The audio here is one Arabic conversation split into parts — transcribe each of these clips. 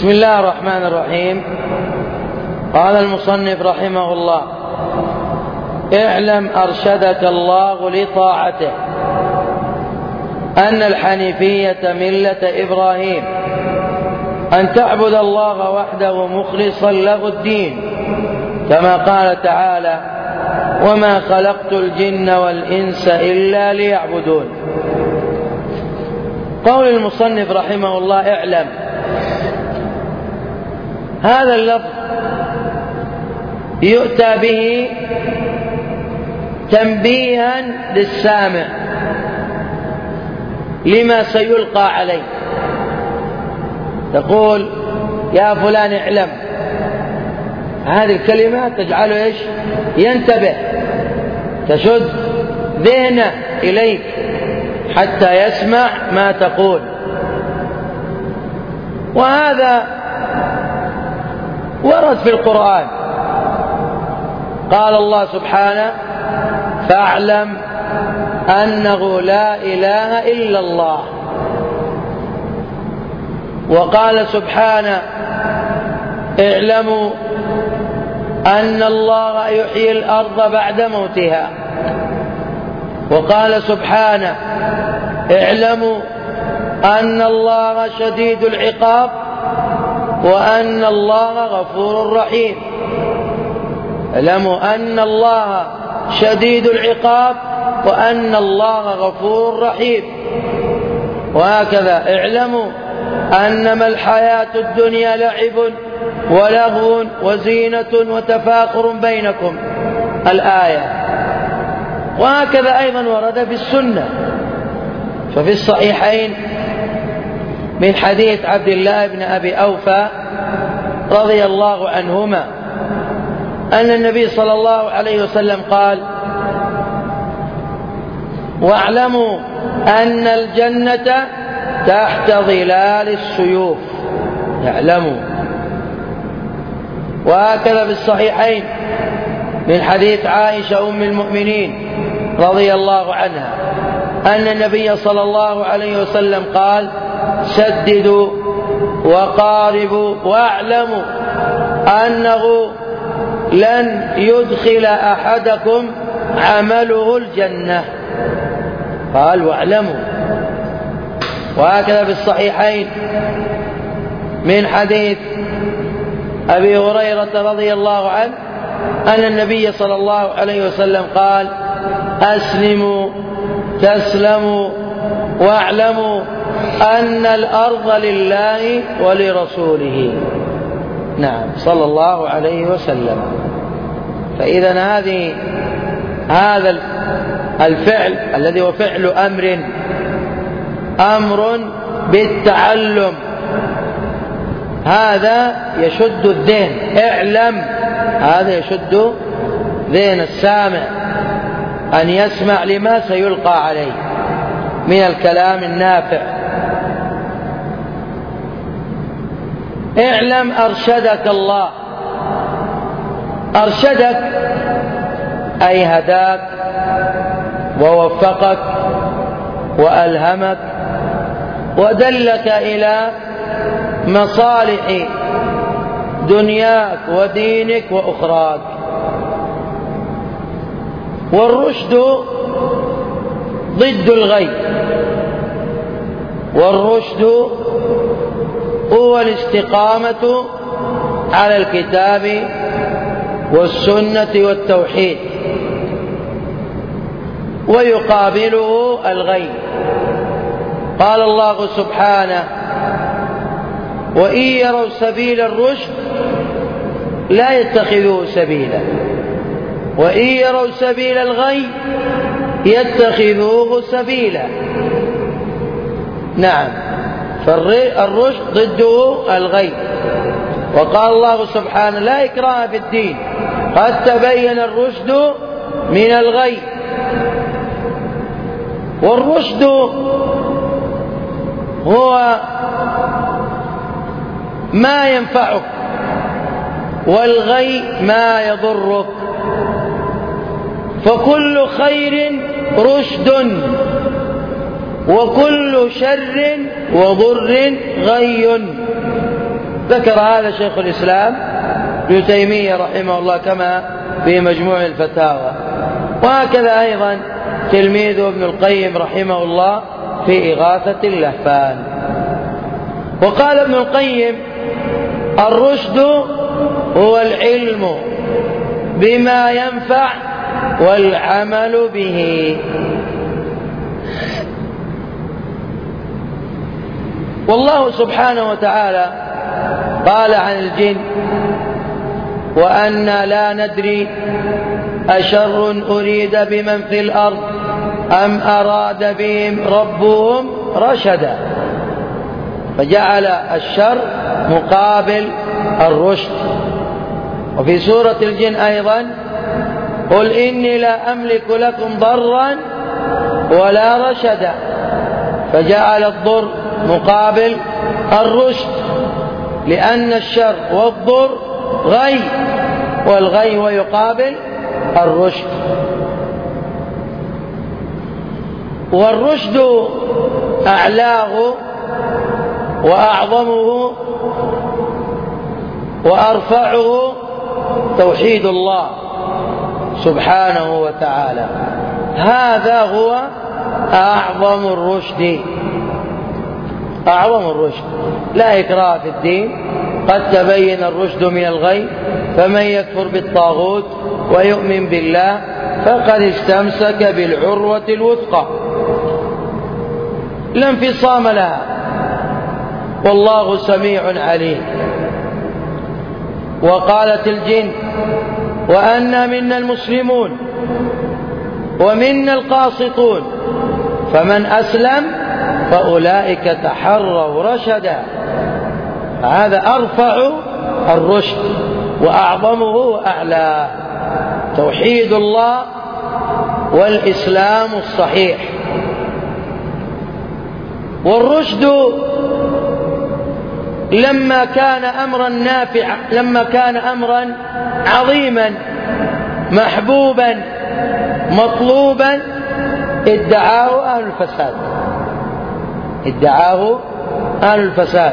بسم الله الرحمن الرحيم. قال المصنف رحمه الله: اعلم أرشدك الله لطاعته أن الحنيفية ملة إبراهيم، أن تعبد الله وحده مخلصا له الدين، كما قال تعالى: وما خلقت الجن والإنس إلا ليعبدون. قول المصنف رحمه الله: اعلم، هذا اللفظ يؤتى به تنبيها للسامع لما سيلقى عليه. تقول: يا فلان اعلم. هذه الكلمة تجعله ايش؟ ينتبه، تشد ذهنه إليك حتى يسمع ما تقول. وهذا ورد في القرآن. قال الله سبحانه: فاعلم أنه لا إله إلا الله. وقال سبحانه: اعلموا أن الله يحيي الأرض بعد موتها. وقال سبحانه: اعلموا أن الله شديد العقاب وأن الله غفور رحيم. اعلموا أن الله شديد العقاب وأن الله غفور رحيم. وهكذا: اعلموا أنما الحياة الدنيا لعب ولهو وزينة وتفاخر بينكم، الآية. وهكذا أيضا ورد في السنة، ففي الصحيحين من حديث عبد الله بن أبي أوفى رضي الله عنهما أن النبي صلى الله عليه وسلم قال: واعلموا أن الجنة تحت ظلال السيوف. اعلموا. وهكذا في الصحيحين من حديث عائشة أم المؤمنين رضي الله عنها أن النبي صلى الله عليه وسلم قال: سددوا وقاربوا واعلموا أنه لن يدخل أحدكم عمله الجنة. قال: واعلموا. وهكذا في الصحيحين من حديث أبي هريرة رضي الله عنه أن النبي صلى الله عليه وسلم قال: أسلموا تسلموا واعلموا أن الأرض لله ولرسوله. نعم، صلى الله عليه وسلم. فإذا هذا الفعل الذي هو فعل أمر بالتعلم، هذا يشد الذهن. اعلم، هذا يشد ذهن السامع أن يسمع لما سيلقى عليه من الكلام النافع. اعلم أرشدك الله. أرشدك أي هداك ووفقك وألهمك ودلك إلى مصالح دنياك ودينك وأخراك. والرشد ضد الغي، والرشد هو الاستقامة على الكتاب والسنة والتوحيد، ويقابله الغي. قال الله سبحانه: وإن يروا سبيل الرشد لا يتخذوه سبيلا وإن يروا سبيل الغي يتخذوه سبيلا. نعم، فالرشد ضده الغي. وقال الله سبحانه: لا إكراه في الدين قد تبين الرشد من الغي. والرشد هو ما ينفعك، والغي ما يضرك. فكل خير رشد وكل شر وضر غي. ذكر هذا شيخ الإسلام ابن تيمية رحمه الله كما في مجموع الفتاوى، وهكذا أيضا تلميذه ابن القيم رحمه الله في إغاثة اللهفان. وقال ابن القيم: الرشد هو العلم بما ينفع والعمل به. والله سبحانه وتعالى قال عن الجن: وأنا لا ندري أشر أريد بمن في الأرض أم أراد بهم ربهم رشدا، فجعل الشر مقابل الرشد. وفي سورة الجن أيضا: قل إني لا أملك لكم ضرا ولا رشدا، فجعل الضر مقابل الرشد، لأن الشر والضر غي، والغي ويقابل الرشد. والرشد أعلاه وأعظمه وأرفعه توحيد الله سبحانه وتعالى، هذا هو أعظم الرشد. أعظم الرشد، لا إكراه في الدين، قد تبين الرشد من الغي، فمن يكفر بالطاغوت ويؤمن بالله فقد استمسك بالعروة الوثقى لا انفصام لها، والله سميع عليم. وقالت الجن: وأنا منا المسلمون ومنا القاسطون فمن أسلم فأولئك تحروا رشدا. هذا أرفع الرشد وأعظمه وأعلاه، توحيد الله والإسلام الصحيح. والرشد لما كان أمرا نافعا، لما كان أمرا عظيما محبوبا مطلوبا، ادعاه أهل الفساد، ادعاه أهل الفساد.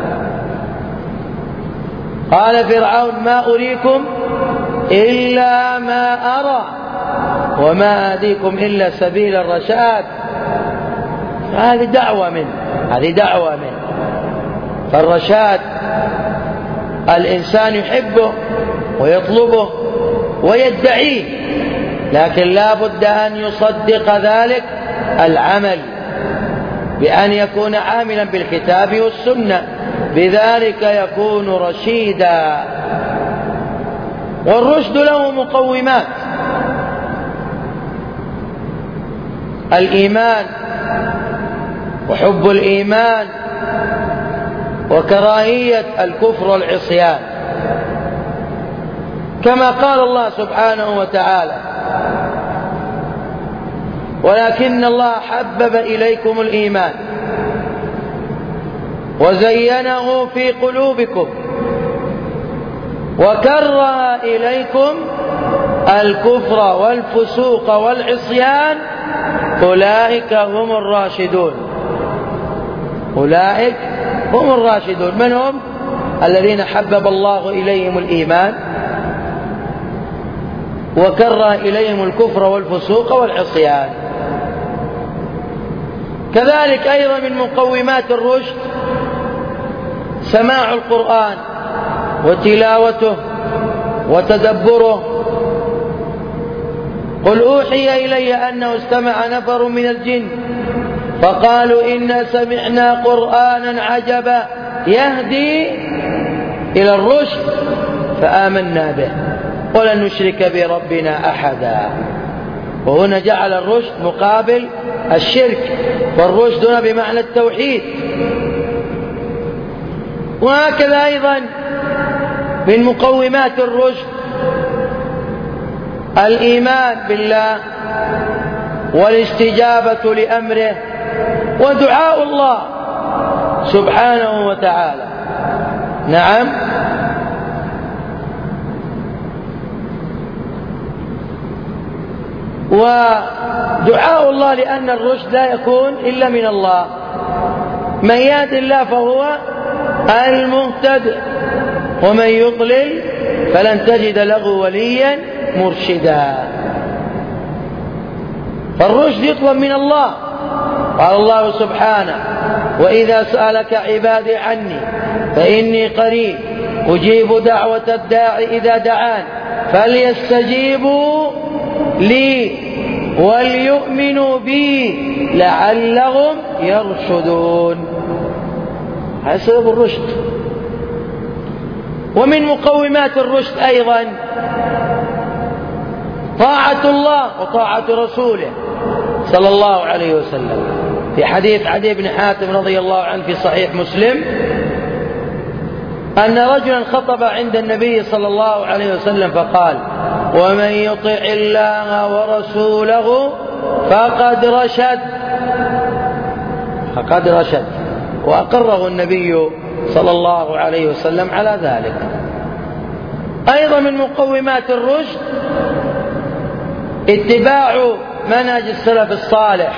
قال فرعون: ما أريكم إلا ما أرى وما أهديكم إلا سبيل الرشاد. هذه دعوة منه، فالرشاد الإنسان يحبه ويطلبه ويدعيه، لكن لا بد أن يصدق ذلك العمل بأن يكون عاملا بالكتاب والسنة، بذلك يكون رشيدا. والرشد له مقومات: الإيمان وحب الإيمان وكراهية الكفر والعصيان، كما قال الله سبحانه وتعالى: ولكن الله حبب إليكم الإيمان وزينه في قلوبكم وكره إليكم الكفر والفسوق والعصيان أولئك هم الراشدون. أولئك هم الراشدون. من هم؟ الذين حبب الله إليهم الإيمان وكره إليهم الكفر والفسوق والعصيان. كذلك أيضا من مقومات الرشد سماع القرآن وتلاوته وتدبره. قل أوحي إلي أنه استمع نفر من الجن فقالوا إنا سمعنا قرآنا عجبا يهدي إلى الرشد فآمنا به ولن نشرك بربنا أحدا. وهنا جعل الرشد مقابل الشرك، والرشد هنا بمعنى التوحيد. وهكذا أيضا من مقومات الرشد الإيمان بالله والاستجابة لأمره ودعاء الله سبحانه وتعالى. نعم، ودعاء الله، لأن الرشد لا يكون إلا من الله. من يهد الله فهو المهتد، ومن يضلل فلن تجد له وليا مرشدا. فالرشد يطلب من الله. قال الله سبحانه: وإذا سألك عبادي عني فإني قريب أجيب دعوة الداعي إذا دعان فليستجيبوا لي وليؤمنوا بي لعلهم يرشدون. هذا سبب الرشد. ومن مقومات الرشد أيضا طاعة الله وطاعة رسوله صلى الله عليه وسلم. في حديث عدي بن حاتم رضي الله عنه في صحيح مسلم أن رجلا خطب عند النبي صلى الله عليه وسلم فقال: ومن يطع الله ورسوله فقد رشد. وأقره النبي صلى الله عليه وسلم على ذلك. أيضا من مقومات الرشد اتباع منهج السلف الصالح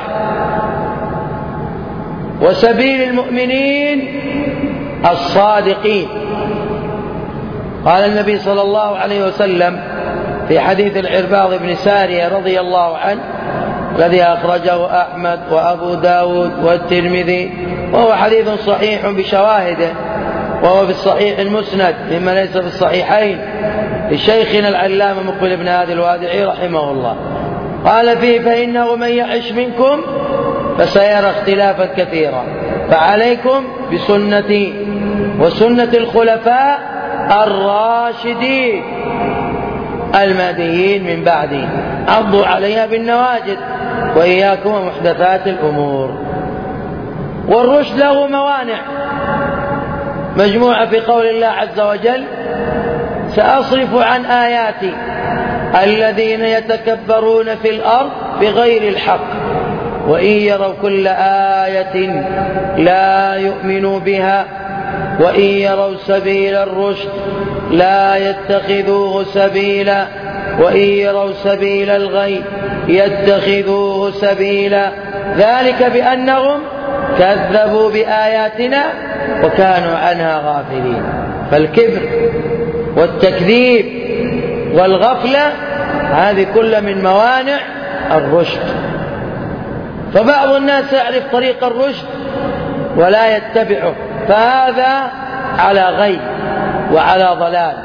وسبيل المؤمنين الصادقين. قال النبي صلى الله عليه وسلم في حديث العرباض بن سارية رضي الله عنه الذي أخرجه أحمد وأبو داود والترمذي، وهو حديث صحيح بشواهده، وهو في الصحيح المسند مما ليس في الصحيحين لشيخنا العلامة مقبل بن هادي الوادعي رحمه الله. قال فيه: فإنه من يعش منكم فسيرى اختلافا كثيرا فعليكم بسنتي وسنة الخلفاء الراشدين المهديين من بعدي عضوا عليها بالنواجذ وإياكم ومحدثات الأمور. والرشد له موانع مجموعة في قول الله عز وجل: سأصرف عن آياتي الذين يتكبرون في الأرض بغير الحق وإن يروا كل آية لا يؤمنوا بها وإن يروا سبيل الرشد لا يتخذوه سبيلا وإن يروا سبيل الغي يتخذوه سبيلا ذلك بأنهم كذبوا بآياتنا وكانوا عنها غافلين. فالكبر والتكذيب والغفلة هذه كل من موانع الرشد. فبعض الناس يعرف طريق الرشد ولا يتبعه، فهذا على غي وعلى ضلال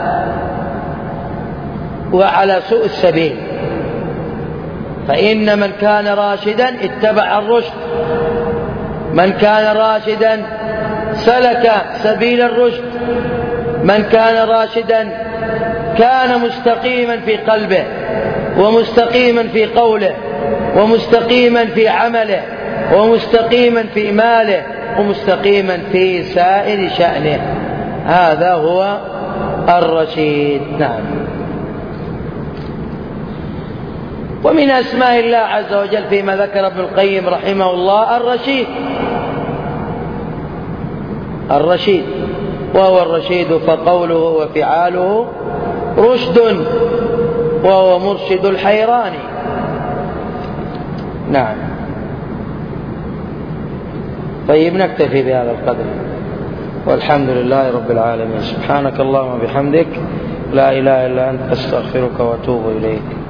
وعلى سوء السبيل. فإن من كان راشدا اتبع الرشد، من كان راشدا سلك سبيل الرشد، من كان راشدا كان مستقيما في قلبه ومستقيما في قوله ومستقيما في عمله ومستقيما في ماله ومستقيما في سائر شأنه. هذا هو الرشيد. نعم. ومن أسماء الله عز وجل فيما ذكر ابن القيم رحمه الله الرشيد، وهو الرشيد فقوله وفعاله رشد، وهو مرشد الحيران. نعم. طيب، نكتفي بهذا القدر، والحمد لله رب العالمين. سبحانك اللهم وبحمدك، لا إله إلا أنت، أستغفرك وأتوب إليك.